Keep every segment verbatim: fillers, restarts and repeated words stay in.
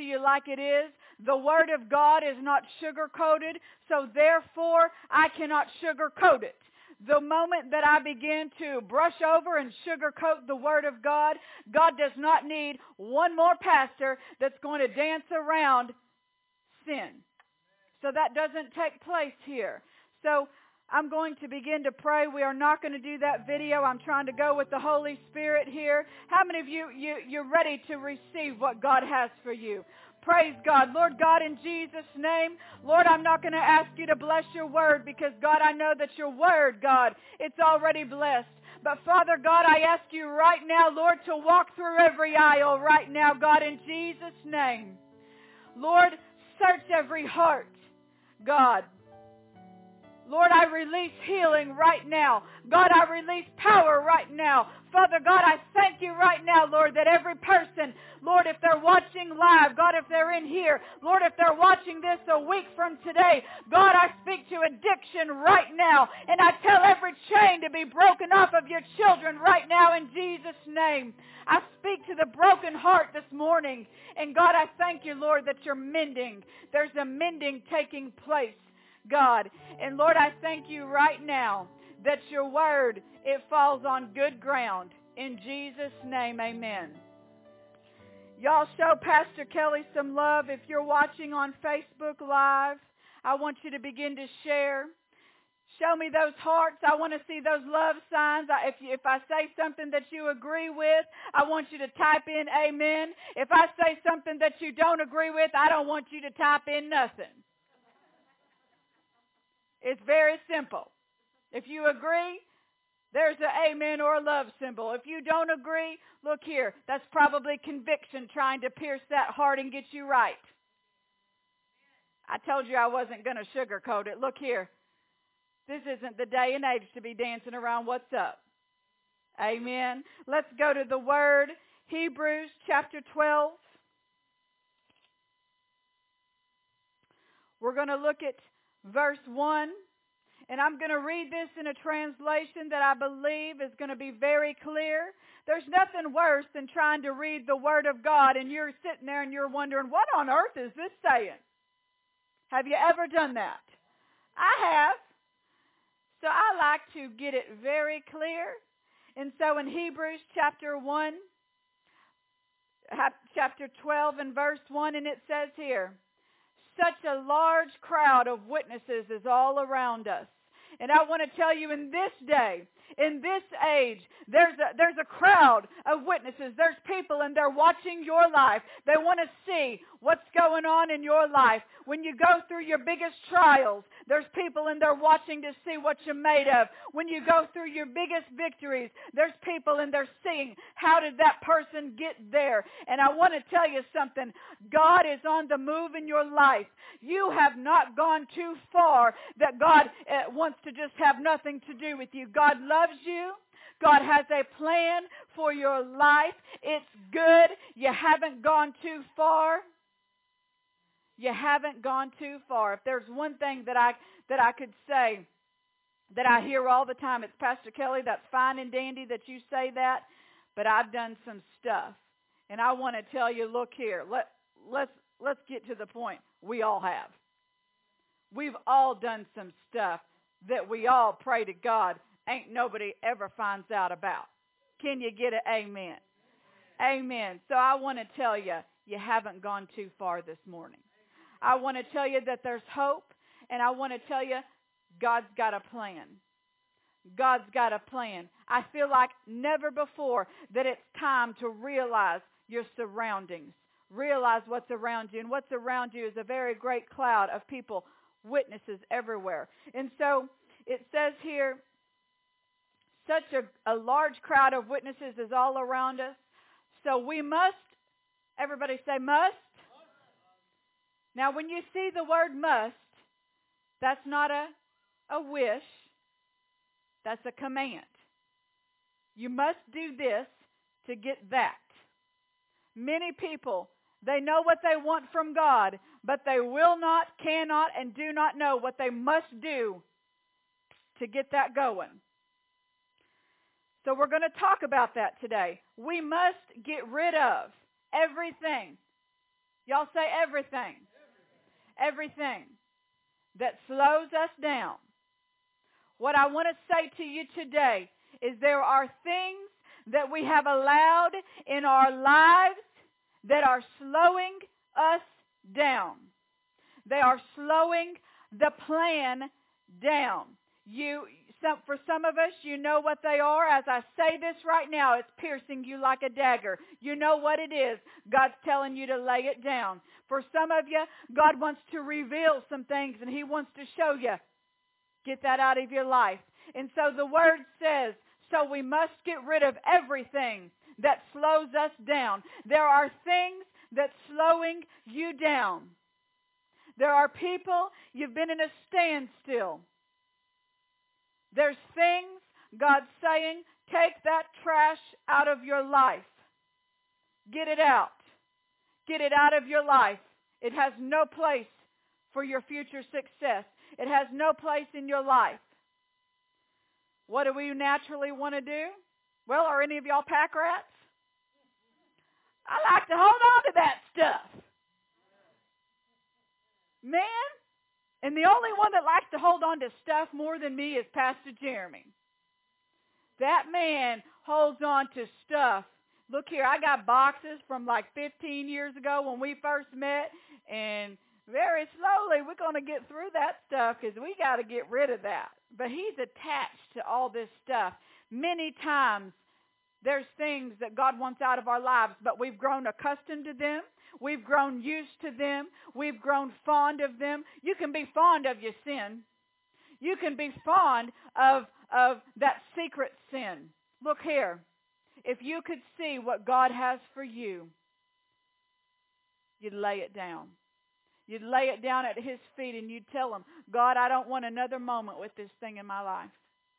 you like it is. The Word of God is not sugar-coated, so therefore I cannot sugar-coat it. The moment that I begin to brush over and sugarcoat the Word of God, God does not need one more pastor that's going to dance around sin. So that doesn't take place here. So I'm going to begin to pray. We are not going to do that video. I'm trying to go with the Holy Spirit here. How many of you, you you're ready to receive what God has for you? Praise God. Lord God, in Jesus' name, Lord, I'm not going to ask you to bless your word because, God, I know that your word, God, it's already blessed. But, Father God, I ask you right now, Lord, to walk through every aisle right now, God, in Jesus' name. Lord, search every heart, God. Lord, I release healing right now. God, I release power right now. Father God, I thank you right now, Lord, that every person, Lord, if they're watching live, God, if they're in here, Lord, if they're watching this a week from today, God, I speak to addiction right now, and I tell every chain to be broken off of your children right now in Jesus' name. I speak to the broken heart this morning, and God, I thank you, Lord, that you're mending. There's a mending taking place, God. And Lord, I thank you right now that your word, it falls on good ground. In Jesus' name, amen. Y'all show Pastor Kelly some love. If you're watching on Facebook Live, I want you to begin to share. Show me those hearts. I want to see those love signs. If, you, if I say something that you agree with, I want you to type in amen. If I say something that you don't agree with, I don't want you to type in nothing. It's very simple. If you agree, there's an amen or a love symbol. If you don't agree, look here. That's probably conviction trying to pierce that heart and get you right. I told you I wasn't going to sugarcoat it. Look here. This isn't the day and age to be dancing around what's up. Amen. Let's go to the Word. Hebrews chapter twelve. We're going to look at verse one. And I'm going to read this in a translation that I believe is going to be very clear. There's nothing worse than trying to read the Word of God and you're sitting there and you're wondering, what on earth is this saying? Have you ever done that? I have. So I like to get it very clear. And so in Hebrews chapter one, chapter twelve and verse one, and it says here, such a large crowd of witnesses is all around us. And I want to tell you, in this day, in this age, there's a, there's a crowd of witnesses. There's people, and they're watching your life. They want to see what's going on in your life. When you go through your biggest trials, there's people, and they're watching to see what you're made of. When you go through your biggest victories, there's people, and they're seeing how did that person get there. And I want to tell you something. God is on the move in your life. You have not gone too far that God uh, wants to just have nothing to do with you. God loves you. God has a plan for your life. It's good. You haven't gone too far. You haven't gone too far. If there's one thing that I that I could say that I hear all the time, it's Pastor Kelly, that's fine and dandy that you say that, but I've done some stuff. And I want to tell you, look here, let, let's, let's get to the point. We all have. We've all done some stuff that we all pray to God ain't nobody ever finds out about. Can you get an amen? Amen. So I want to tell you, you haven't gone too far this morning. I want to tell you that there's hope, and I want to tell you God's got a plan. God's got a plan. I feel like never before that it's time to realize your surroundings. Realize what's around you, and what's around you is a very great cloud of people, witnesses everywhere. And so it says here, such a, a large crowd of witnesses is all around us. So we must, everybody say must. Now when you see the word must, that's not a, a wish. That's a command. You must do this to get that. Many people, they know what they want from God, but they will not, cannot, and do not know what they must do to get that going. So we're going to talk about that today. We must get rid of everything Y'all say everything. Everything that slows us down. What I want to say to you today is there are things that we have allowed in our lives that are slowing us down. They are slowing the plan down. You, some, for some of us, you know what they are. As I say this right now, it's piercing you like a dagger. You know what it is. God's telling you to lay it down. For some of you, God wants to reveal some things, and He wants to show you. Get that out of your life. And so the Word says, so we must get rid of everything that slows us down. There are things that's slowing you down. There are people, you've been in a standstill. There's things God's saying, take that trash out of your life. Get it out. Get it out of your life. It has no place for your future success. It has no place in your life. What do we naturally want to do? Well, are any of y'all pack rats? I like to hold on to that stuff. Man, and the only one that likes to hold on to stuff more than me is Pastor Jeremy. That man holds on to stuff. Look here, I got boxes from like fifteen years ago when we first met, and very slowly we're going to get through that stuff because we got to get rid of that. But he's attached to all this stuff. Many times there's things that God wants out of our lives, but we've grown accustomed to them. We've grown used to them. We've grown fond of them. You can be fond of your sin. You can be fond of, of that secret sin. Look here. If you could see what God has for you, you'd lay it down. You'd lay it down at His feet and you'd tell Him, God, I don't want another moment with this thing in my life.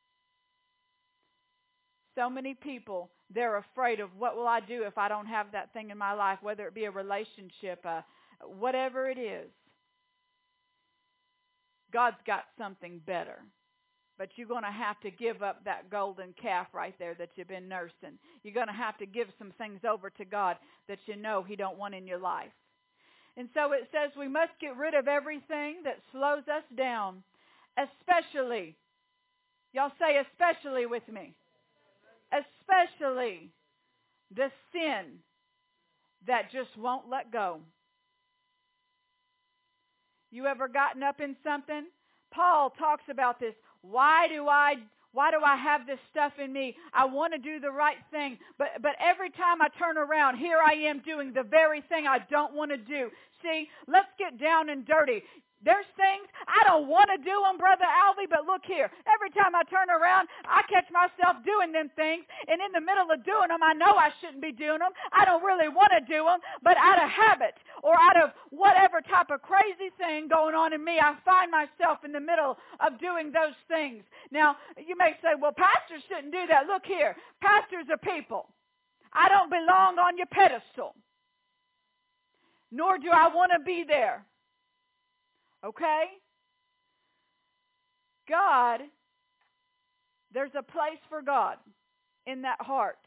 So many people, they're afraid of what will I do if I don't have that thing in my life, whether it be a relationship, uh, whatever it is. God's got something better. But you're going to have to give up that golden calf right there that you've been nursing. You're going to have to give some things over to God that you know He don't want in your life. And so it says we must get rid of everything that slows us down, especially, y'all say especially with me, especially the sin that just won't let go. You ever gotten up in something? Paul talks about this. Why do I why do I have this stuff in me? I want to do the right thing, but but every time I turn around, here I am doing the very thing I don't want to do. See, let's get down and dirty. There's things I don't want to do them, Brother Alvy, but look here. Every time I turn around, I catch myself doing them things, and in the middle of doing them, I know I shouldn't be doing them. I don't really want to do them, but out of habit or out of whatever type of crazy thing going on in me, I find myself in the middle of doing those things. Now, you may say, well, pastors shouldn't do that. Look here. Pastors are people. I don't belong on your pedestal, nor do I want to be there. Okay? God, there's a place for God in that heart.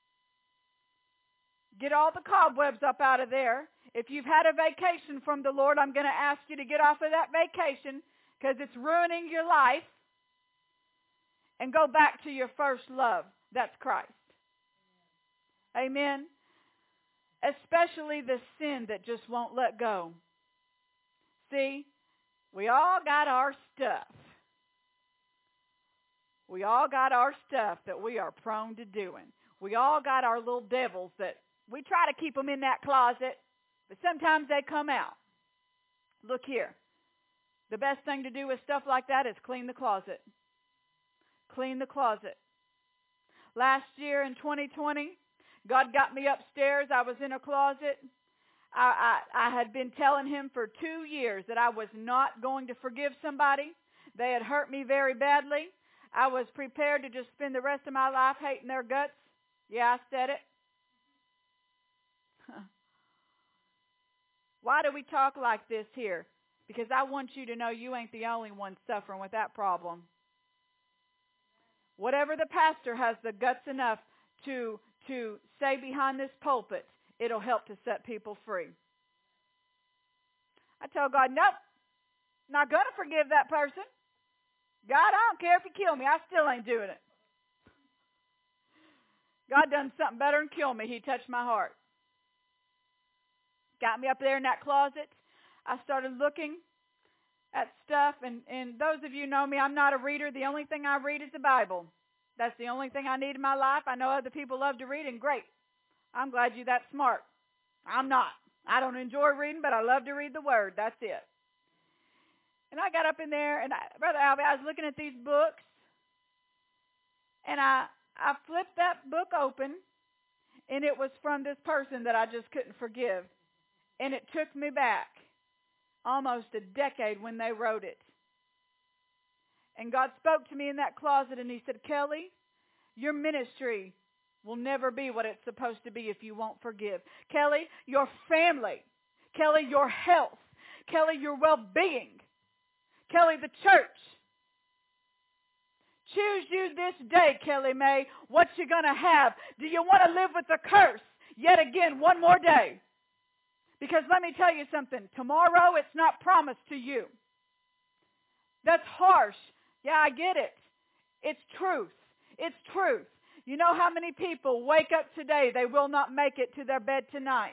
Get all the cobwebs up out of there. If you've had a vacation from the Lord, I'm going to ask you to get off of that vacation because it's ruining your life, and go back to your first love. That's Christ. Amen? Especially the sin that just won't let go. See? We all got our stuff. We all got our stuff that we are prone to doing. We all got our little devils that we try to keep them in that closet, but sometimes they come out. Look here. The best thing to do with stuff like that is clean the closet. Clean the closet. Last year in twenty twenty, God got me upstairs. I was in a closet. I, I, I had been telling Him for two years that I was not going to forgive somebody. They had hurt me very badly. I was prepared to just spend the rest of my life hating their guts. Yeah, I said it. Why do we talk like this here? Because I want you to know you ain't the only one suffering with that problem. Whatever the pastor has the guts enough to, to say behind this pulpit, it'll help to set people free. I told God, nope, not going to forgive that person. God, I don't care if you kill me. I still ain't doing it. God done something better than kill me. He touched my heart. Got me up there in that closet. I started looking at stuff. And, and those of you know me, I'm not a reader. The only thing I read is the Bible. That's the only thing I need in my life. I know other people love to read, and great. I'm glad you're that smart. I'm not. I don't enjoy reading, but I love to read the Word. That's it. And I got up in there, and I, Brother Albie, I was looking at these books, and I I flipped that book open, and it was from this person that I just couldn't forgive. And it took me back almost a decade when they wrote it. And God spoke to me in that closet, and he said, Kelly, your ministry will never be what it's supposed to be if you won't forgive. Kelly, your family. Kelly, your health. Kelly, your well-being. Kelly, the church. Choose you this day, Kelly May, what you're going to have. Do you want to live with the curse yet again one more day? Because let me tell you something. Tomorrow, it's not promised to you. That's harsh. Yeah, I get it. It's truth. It's truth. You know how many people wake up today, they will not make it to their bed tonight.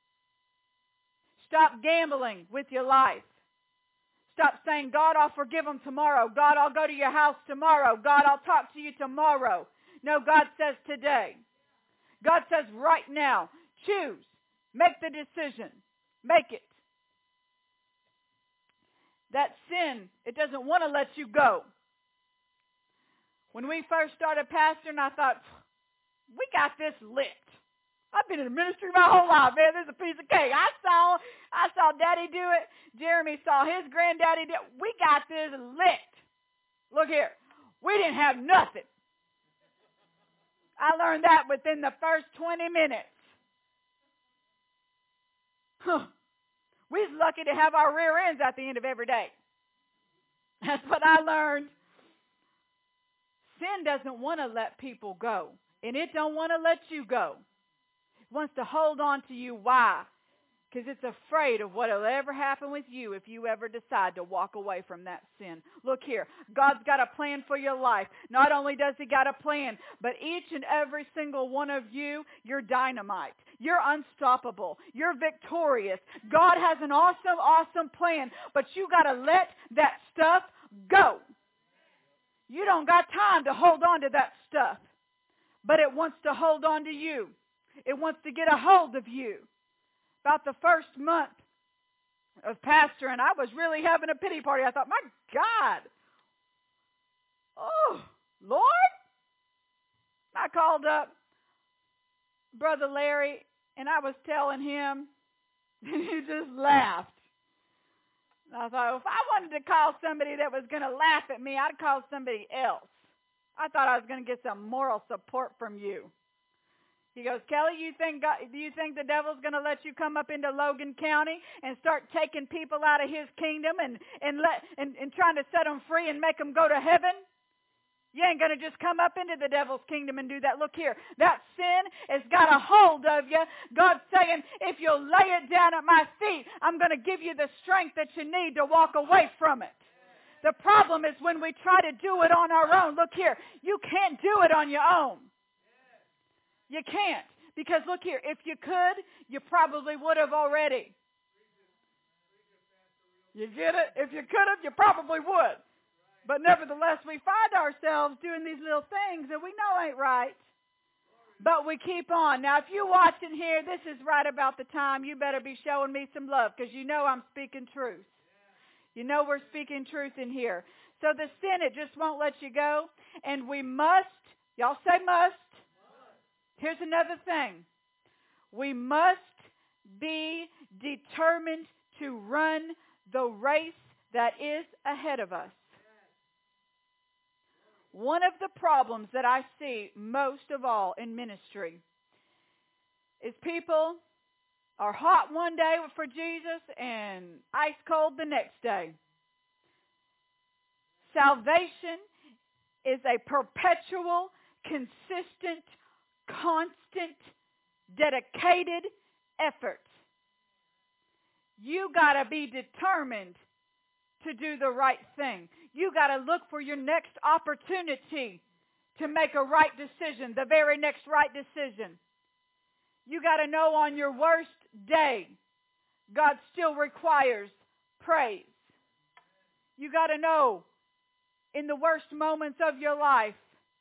Stop gambling with your life. Stop saying, God, I'll forgive them tomorrow. God, I'll go to your house tomorrow. God, I'll talk to you tomorrow. No, God says today. God says right now. Choose. Make the decision. Make it. That sin, it doesn't want to let you go. When we first started pastoring, I thought, we got this lit. I've been in the ministry my whole life, man. This is a piece of cake. I saw, I saw Daddy do it. Jeremy saw his granddaddy do it. We got this lit. Look here. We didn't have nothing. I learned that within the first twenty minutes. Huh. We're lucky to have our rear ends at the end of every day. That's what I learned. Sin doesn't want to let people go. And it don't want to let you go. It wants to hold on to you. Why? Because it's afraid of what will ever happen with you if you ever decide to walk away from that sin. Look here. God's got a plan for your life. Not only does he got a plan, but each and every single one of you, you're dynamite. You're unstoppable. You're victorious. God has an awesome, awesome plan, but you got to let that stuff go. You don't got time to hold on to that stuff, but it wants to hold on to you. It wants to get a hold of you. About the first month of pastoring, I was really having a pity party. I thought, my God, oh, Lord. I called up Brother Larry, and I was telling him, and he just laughed. And I thought, well, if I wanted to call somebody that was going to laugh at me, I'd call somebody else. I thought I was going to get some moral support from you. He goes, Kelly, you think God, do you think the devil's going to let you come up into Logan County and start taking people out of his kingdom and, and, let, and, and trying to set them free and make them go to heaven? You ain't going to just come up into the devil's kingdom and do that. Look here. That sin has got a hold of you. God's saying, if you'll lay it down at my feet, I'm going to give you the strength that you need to walk away from it. The problem is when we try to do it on our own. Look here. You can't do it on your own. You can't. Because look here, if you could, you probably would have already. You get it? If you could have, you probably would. But nevertheless, we find ourselves doing these little things that we know ain't right. But we keep on. Now, if you're watching here, this is right about the time you better be showing me some love because you know I'm speaking truth. You know we're speaking truth in here. So the sin, it just won't let you go. And we must, y'all say must. Here's another thing. We must be determined to run the race that is ahead of us. One of the problems that I see most of all in ministry is people are hot one day for Jesus and ice cold the next day. Salvation is a perpetual, consistent, constant, dedicated effort. You got to be determined to do the right thing. You got to look for your next opportunity to make a right decision, the very next right decision. You got to know on your worst day, God still requires praise. You got to know in the worst moments of your life,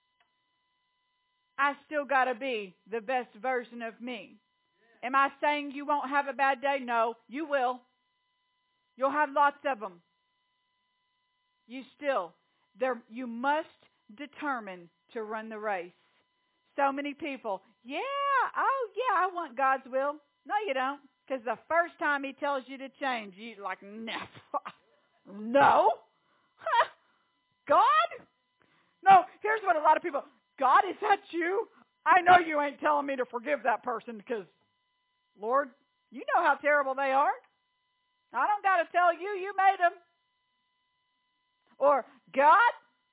I still got to be the best version of me. Am I saying you won't have a bad day? No, you will. You'll have lots of them. You still, there, you must determine to run the race. So many people, yeah, oh yeah, I want God's will. No, you don't. Because the first time he tells you to change, you're like, no. No? Huh? God? No, here's what a lot of people, God, is that you? I know you ain't telling me to forgive that person because, Lord, you know how terrible they are. I don't got to tell you, you made them. Or, God,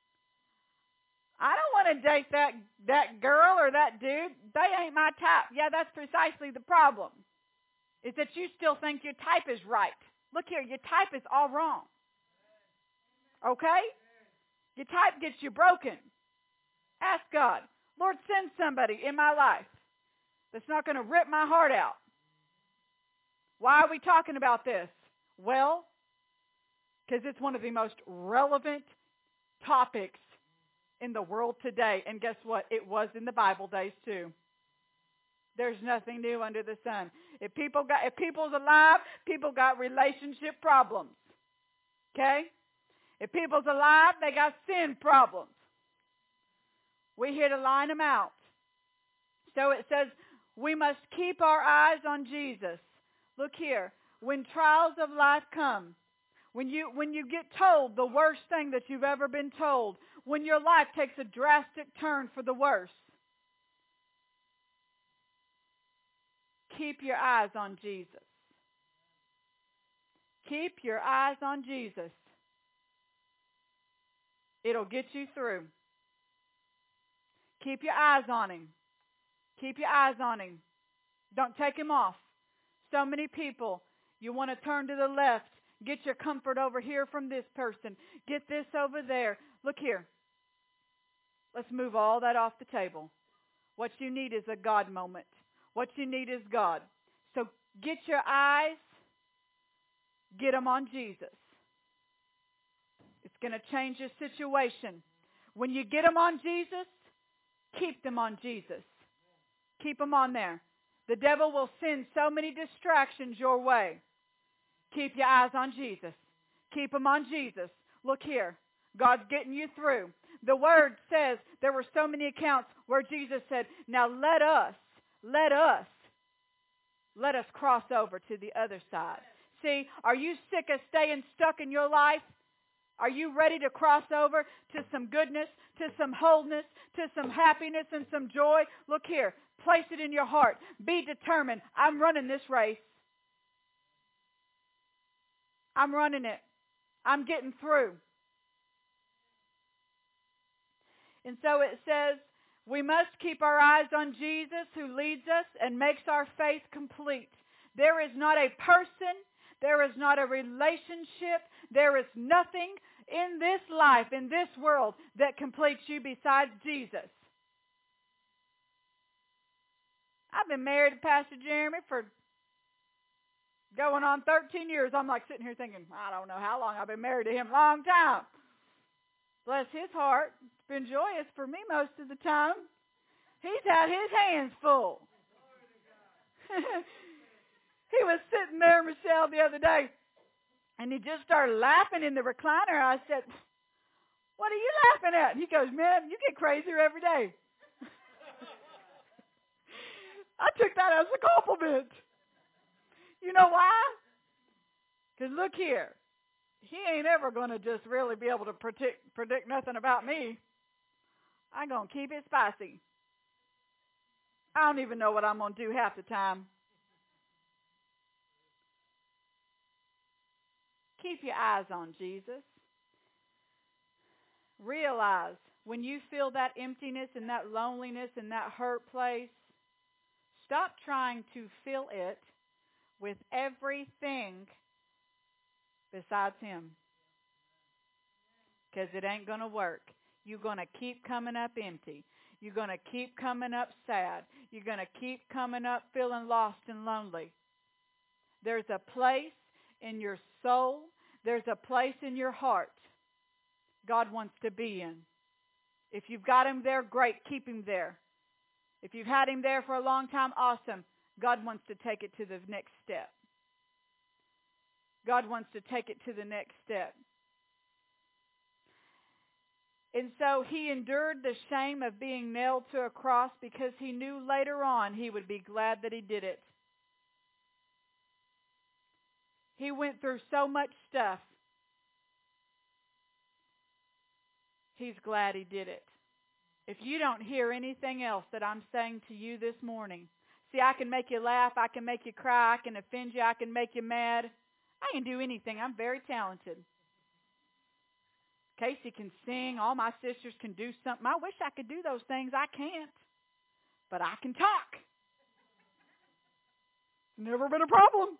I don't want to date that, that girl or that dude. They ain't my type. Yeah, that's precisely the problem. Is that you still think your type is right. Look here, your type is all wrong. Okay? Your type gets you broken. Ask God, Lord, send somebody in my life that's not going to rip my heart out. Why are we talking about this? Well, because it's one of the most relevant topics in the world today. And guess what? It was in the Bible days too. There's nothing new under the sun. If people got, if people's alive, people got relationship problems. Okay? If people's alive, they got sin problems. We're here to line them out. So it says we must keep our eyes on Jesus. Look here. When trials of life come, when you when you get told the worst thing that you've ever been told, when your life takes a drastic turn for the worse, keep your eyes on Jesus. Keep your eyes on Jesus. It'll get you through. Keep your eyes on him. Keep your eyes on him. Don't take him off. So many people, you want to turn to the left. Get your comfort over here from this person. Get this over there. Look here. Let's move all that off the table. What you need is a God moment. What you need is God. So get your eyes, get them on Jesus. It's going to change your situation. When you get them on Jesus, keep them on Jesus. Keep them on there. The devil will send so many distractions your way. Keep your eyes on Jesus. Keep them on Jesus. Look here. God's getting you through. The Word says there were so many accounts where Jesus said, now let us, let us, let us cross over to the other side. See, are you sick of staying stuck in your life? Are you ready to cross over to some goodness, to some wholeness, to some happiness and some joy? Look here. Place it in your heart. Be determined. I'm running this race. I'm running it. I'm getting through. And so it says, we must keep our eyes on Jesus who leads us and makes our faith complete. There is not a person, there is not a relationship, there is nothing in this life, in this world, that completes you besides Jesus. I've been married to Pastor Jeremy for going on thirteen years. I'm like sitting here thinking, I don't know how long I've been married to him. Long time. Bless his heart. It's been joyous for me most of the time. He's had his hands full. He was sitting there, Michelle, the other day, and he just started laughing in the recliner. I said, what are you laughing at? And he goes, man, you get crazier every day. I took that as a compliment. You know why? Because look here. He ain't ever going to just really be able to predict, predict nothing about me. I'm going to keep it spicy. I don't even know what I'm going to do half the time. Keep your eyes on Jesus. Realize when you feel that emptiness and that loneliness and that hurt place, stop trying to fill it with everything besides him. Because it ain't going to work. You're going to keep coming up empty. You're going to keep coming up sad. You're going to keep coming up feeling lost and lonely. There's a place in your soul. There's a place in your heart God wants to be in. If you've got him there, great, keep him there. If you've had him there for a long time, awesome. God wants to take it to the next step. God wants to take it to the next step. And so he endured the shame of being nailed to a cross because he knew later on he would be glad that he did it. He went through so much stuff. He's glad he did it. If you don't hear anything else that I'm saying to you this morning, see, I can make you laugh, I can make you cry, I can offend you, I can make you mad. I can do anything. I'm very talented. Casey can sing. All my sisters can do something. I wish I could do those things. I can't. But I can talk. Never been a problem.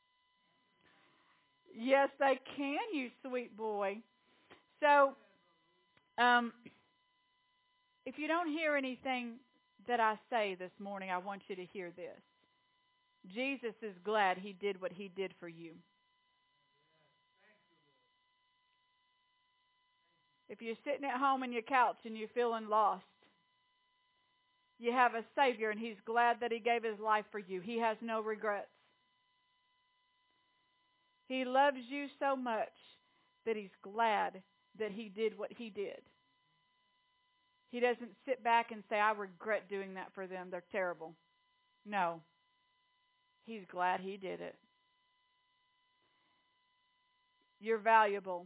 Yes, they can, you sweet boy. So, um, if you don't hear anything that I say this morning, I want you to hear this. Jesus is glad he did what he did for you. If you're sitting at home on your couch and you're feeling lost, you have a Savior and he's glad that he gave his life for you. He has no regrets. He loves you so much that he's glad that he did what he did. He doesn't sit back and say, I regret doing that for them. They're terrible. No. He's glad he did it. You're valuable.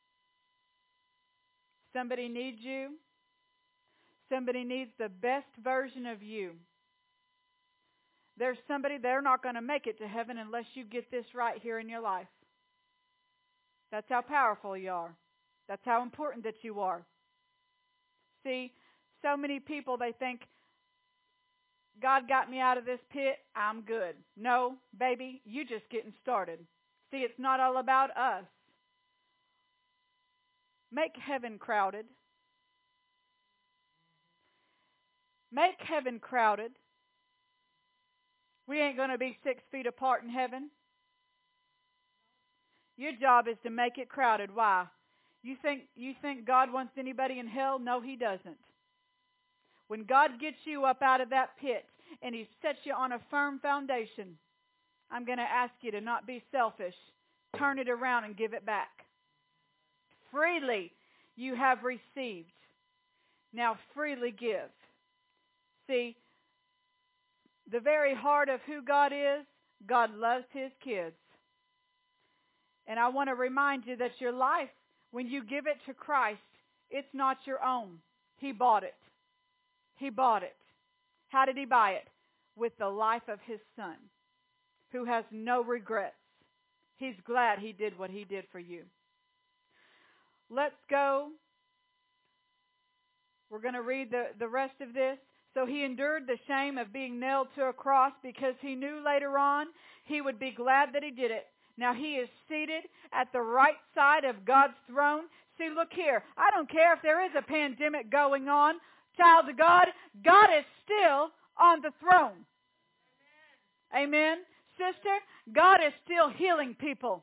Somebody needs you. Somebody needs the best version of you. There's somebody, they're not going to make it to heaven unless you get this right here in your life. That's how powerful you are. That's how important that you are. See, so many people, they think, God got me out of this pit, I'm good. No, baby, you just getting started. See, it's not all about us. Make heaven crowded. Make heaven crowded. We ain't going to be six feet apart in heaven. Your job is to make it crowded. Why? You think, you think God wants anybody in hell? No, he doesn't. When God gets you up out of that pit and he sets you on a firm foundation, I'm going to ask you to not be selfish. Turn it around and give it back. Freely you have received. Now freely give. See, the very heart of who God is, God loves his kids. And I want to remind you that your life, when you give it to Christ, it's not your own. He bought it. He bought it. How did he buy it? With the life of his son, who has no regrets. He's glad he did what he did for you. Let's go. We're going to read the, the rest of this. So he endured the shame of being nailed to a cross because he knew later on he would be glad that he did it. Now he is seated at the right side of God's throne. See, look here. I don't care if there is a pandemic going on. Child of God, God is still on the throne. Amen. Amen. Sister, God is still healing people.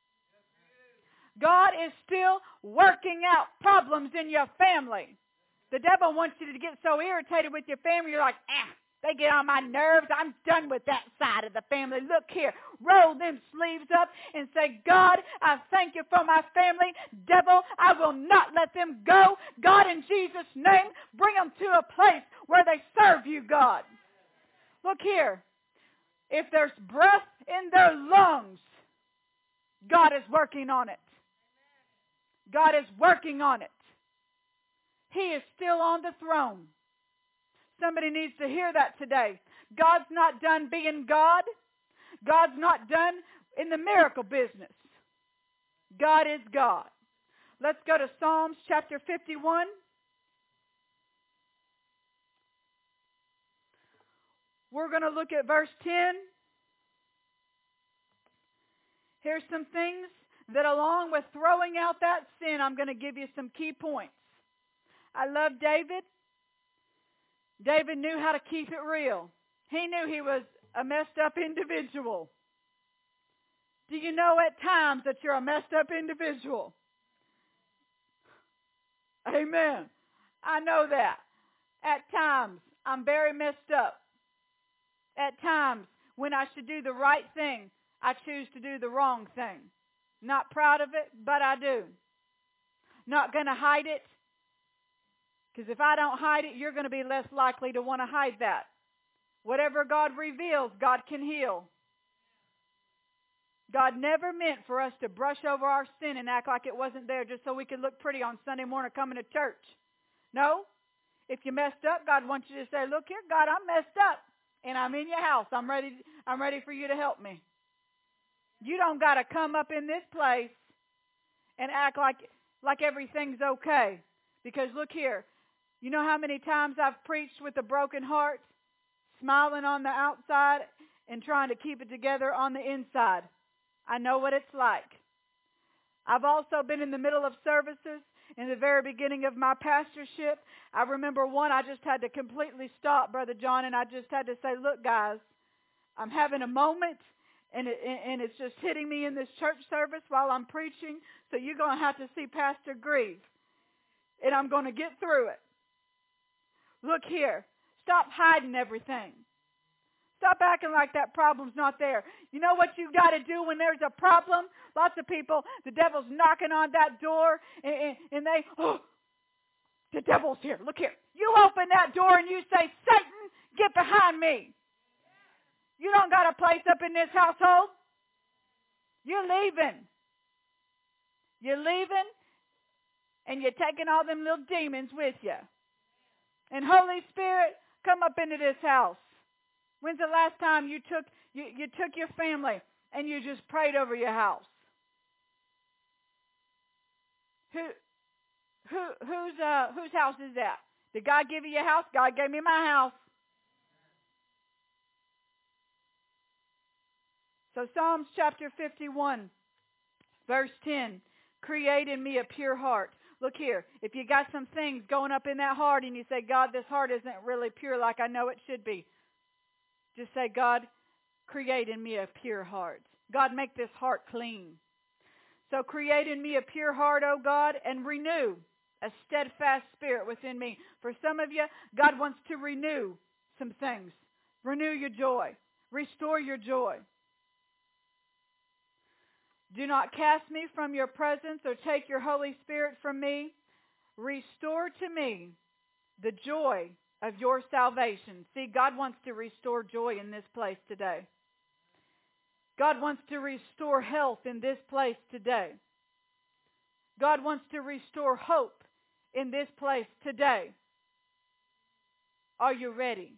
God is still working out problems in your family. The devil wants you to get so irritated with your family, you're like, ah, they get on my nerves. I'm done with that side of the family. Look here, roll them sleeves up and say, God, I thank you for my family. Devil, I will not let them go. God, in Jesus' name, bring them to a place where they serve you, God. Look here, if there's breath in their lungs, God is working on it. God is working on it. He is still on the throne. Somebody needs to hear that today. God's not done being God. God's not done in the miracle business. God is God. Let's go to Psalms chapter fifty-one. We're going to look at verse ten. Here's some things that along with throwing out that sin, I'm going to give you some key points. I love David. David knew how to keep it real. He knew he was a messed up individual. Do you know at times that you're a messed up individual? Amen. I know that. At times, I'm very messed up. At times, when I should do the right thing, I choose to do the wrong thing. Not proud of it, but I do. Not going to hide it. Because if I don't hide it, you're going to be less likely to want to hide that. Whatever God reveals, God can heal. God never meant for us to brush over our sin and act like it wasn't there just so we could look pretty on Sunday morning coming to church. No. If you messed up, God wants you to say, look here, God, I'm messed up. And I'm in your house. I'm ready, I'm ready for you to help me. You don't got to come up in this place and act like, like everything's okay. Because look here, you know how many times I've preached with a broken heart, smiling on the outside and trying to keep it together on the inside. I know what it's like. I've also been in the middle of services in the very beginning of my pastorship. I remember one, I just had to completely stop, Brother John, and I just had to say, look, guys, I'm having a moment, and, it, and it's just hitting me in this church service while I'm preaching, so you're going to have to see Pastor grieve, and I'm going to get through it. Look here. Stop hiding everything. Stop acting like that problem's not there. You know what you got to do when there's a problem? Lots of people, the devil's knocking on that door, and, and, and they, oh, the devil's here. Look here. You open that door and you say, Satan, get behind me. You don't got a place up in this household. You're leaving. You're leaving, and you're taking all them little demons with you. And Holy Spirit, come up into this house. When's the last time you took you, you took your family and you just prayed over your house? Who who whose uh whose house is that? Did God give you your house? God gave me my house. So Psalms chapter fifty-one, verse ten, create in me a pure heart. Look here, if you got some things going up in that heart and you say, God, this heart isn't really pure like I know it should be, just say, God, create in me a pure heart. God, make this heart clean. So create in me a pure heart, O God, and renew a steadfast spirit within me. For some of you, God wants to renew some things. Renew your joy. Restore your joy. Do not cast me from your presence or take your Holy Spirit from me. Restore to me the joy of your salvation. See, God wants to restore joy in this place today. God wants to restore health in this place today. God wants to restore hope in this place today. Are you ready?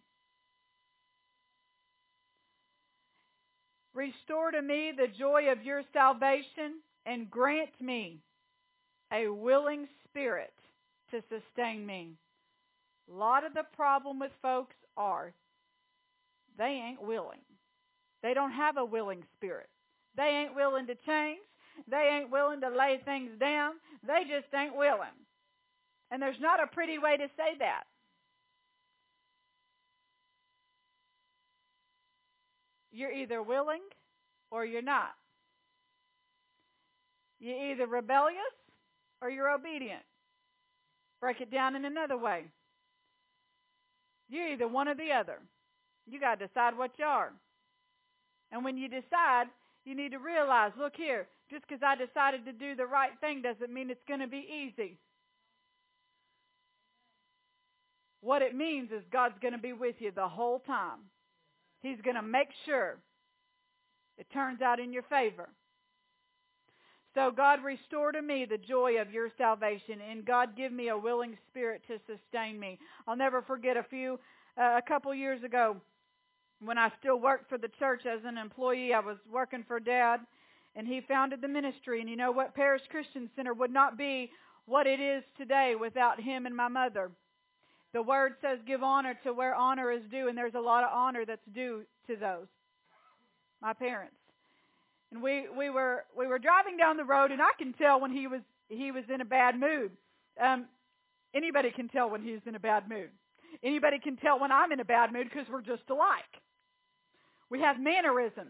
Restore to me the joy of your salvation and grant me a willing spirit to sustain me. A lot of the problem with folks are they ain't willing. They don't have a willing spirit. They ain't willing to change. They ain't willing to lay things down. They just ain't willing. And there's not a pretty way to say that. You're either willing or you're not. You're either rebellious or you're obedient. Break it down in another way. You're either one or the other. You got to decide what you are. And when you decide, you need to realize, look here, just because I decided to do the right thing doesn't mean it's going to be easy. What it means is God's going to be with you the whole time. He's going to make sure it turns out in your favor. So God, restore to me the joy of your salvation, and God, give me a willing spirit to sustain me. I'll never forget a few, uh, a couple years ago when I still worked for the church as an employee. I was working for Dad, and he founded the ministry. And you know what? Parish Christian Center would not be what it is today without him and my mother. The word says give honor to where honor is due, and there's a lot of honor that's due to those, my parents. And we, we were we were driving down the road, and I can tell when he was he was in a bad mood. Um, anybody can tell when he's in a bad mood. Anybody can tell when I'm in a bad mood because we're just alike. We have mannerisms.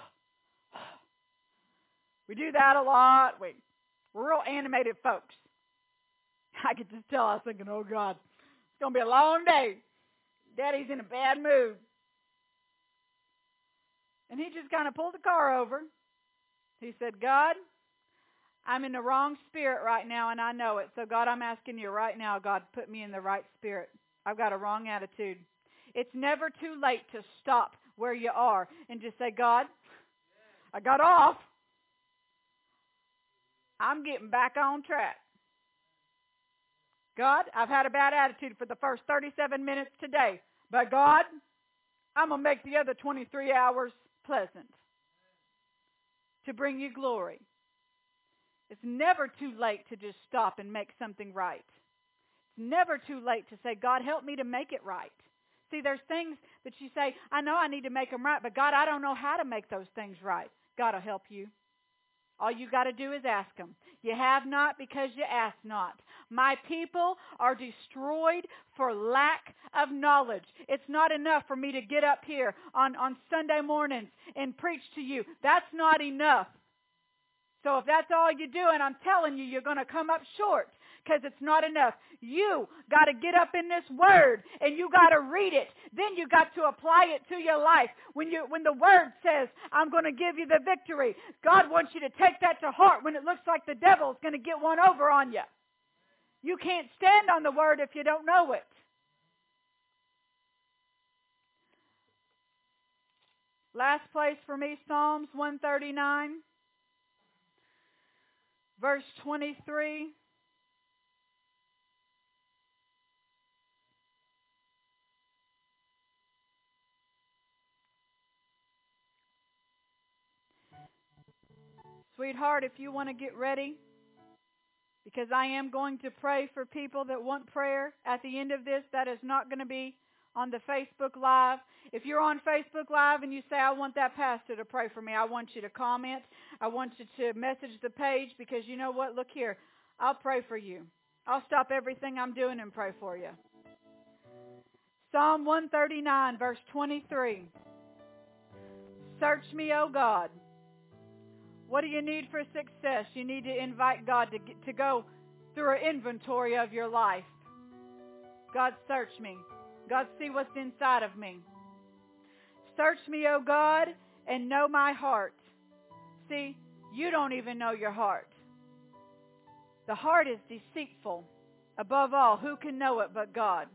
We do that a lot. We, we're real animated folks. I could just tell. I was thinking, oh, God, it's going to be a long day. Daddy's in a bad mood. And he just kind of pulled the car over. He said, God, I'm in the wrong spirit right now, and I know it. So, God, I'm asking you right now, God, put me in the right spirit. I've got a wrong attitude. It's never too late to stop where you are and just say, God, I got off. I'm getting back on track. God, I've had a bad attitude for the first thirty-seven minutes today. But God, I'm going to make the other twenty-three hours pleasant to bring you glory. It's never too late to just stop and make something right. It's never too late to say, God, help me to make it right. See, there's things that you say, I know I need to make them right, but God, I don't know how to make those things right. God will help you. All you got to do is ask him. You have not because you ask not. My people are destroyed for lack of knowledge. It's not enough for me to get up here on, on Sunday mornings and preach to you. That's not enough. So if that's all you do, and I'm telling you, you're going to come up short because it's not enough. You got to get up in this word and you got to read it. Then you got to apply it to your life. When you when the word says, I'm going to give you the victory, God wants you to take that to heart when it looks like the devil's going to get one over on you. You can't stand on the word if you don't know it. Last place for me, Psalms one thirty-nine, verse twenty-three. Sweetheart, if you want to get ready, because I am going to pray for people that want prayer at the end of this. That is not going to be on the Facebook Live. If you're on Facebook Live and you say, I want that pastor to pray for me, I want you to comment. I want you to message the page because you know what? Look here. I'll pray for you. I'll stop everything I'm doing and pray for you. Psalm one thirty-nine, verse twenty-three. Search me, O God. What do you need for success? You need to invite God to get, to go through an inventory of your life. God, search me. God, see what's inside of me. Search me, O God, and know my heart. See, you don't even know your heart. The heart is deceitful. Above all, who can know it but God?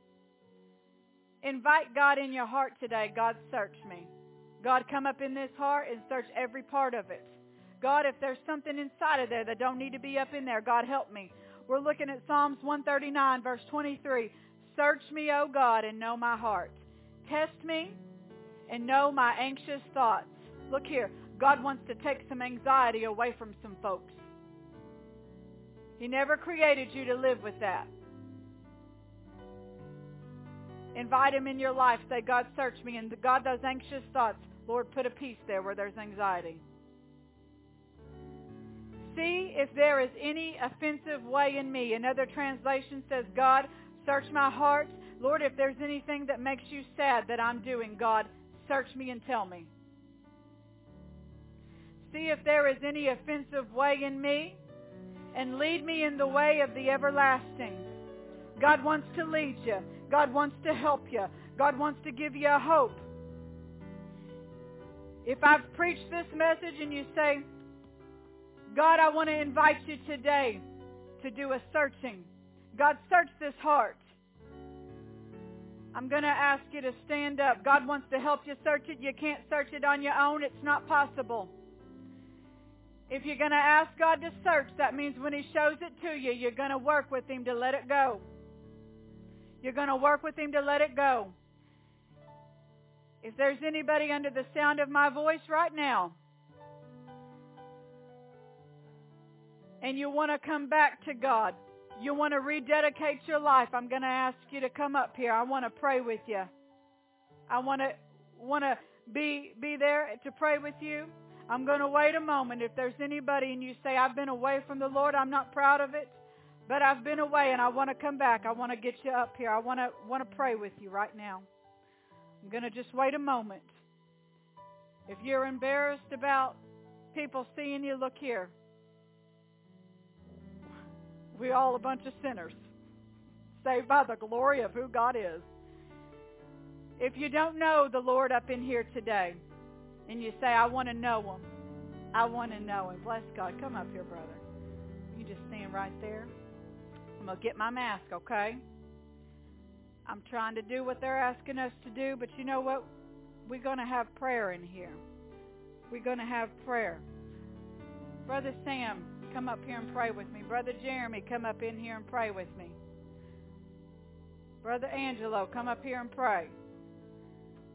Invite God in your heart today. God, search me. God, come up in this heart and search every part of it. God, if there's something inside of there that don't need to be up in there, God, help me. We're looking at Psalms one thirty-nine, verse twenty-three. Search me, O God, and know my heart. Test me and know my anxious thoughts. Look here. God wants to take some anxiety away from some folks. He never created you to live with that. Invite him in your life. Say, God, search me. And God, those anxious thoughts, Lord, put a peace there where there's anxiety. See if there is any offensive way in me. Another translation says, God, search my heart. Lord, if there's anything that makes you sad that I'm doing, God, search me and tell me. See if there is any offensive way in me and lead me in the way of the everlasting. God wants to lead you. God wants to help you. God wants to give you a hope. If I've preached this message and you say, God, I want to invite you today to do a searching. God, search this heart. I'm going to ask you to stand up. God wants to help you search it. You can't search it on your own. It's not possible. If you're going to ask God to search, that means when he shows it to you, you're going to work with him to let it go. You're going to work with him to let it go. If there's anybody under the sound of my voice right now, and you want to come back to God, you want to rededicate your life, I'm going to ask you to come up here. I want to pray with you. I want to want to be be there to pray with you. I'm going to wait a moment. If there's anybody and you say, I've been away from the Lord, I'm not proud of it, but I've been away and I want to come back. I want to get you up here. I want to want to pray with you right now. I'm going to just wait a moment. If you're embarrassed about people seeing you, look here. We're all a bunch of sinners, saved by the glory of who God is. If you don't know the Lord up in here today, and you say, I want to know Him, I want to know Him. Bless God. Come up here, brother. You just stand right there. I'm going to get my mask, okay? I'm trying to do what they're asking us to do, but you know what? We're going to have prayer in here. We're going to have prayer. Brother Sam, come up here and pray with me. Brother Jeremy, come up in here and pray with me. Brother Angelo, come up here and pray.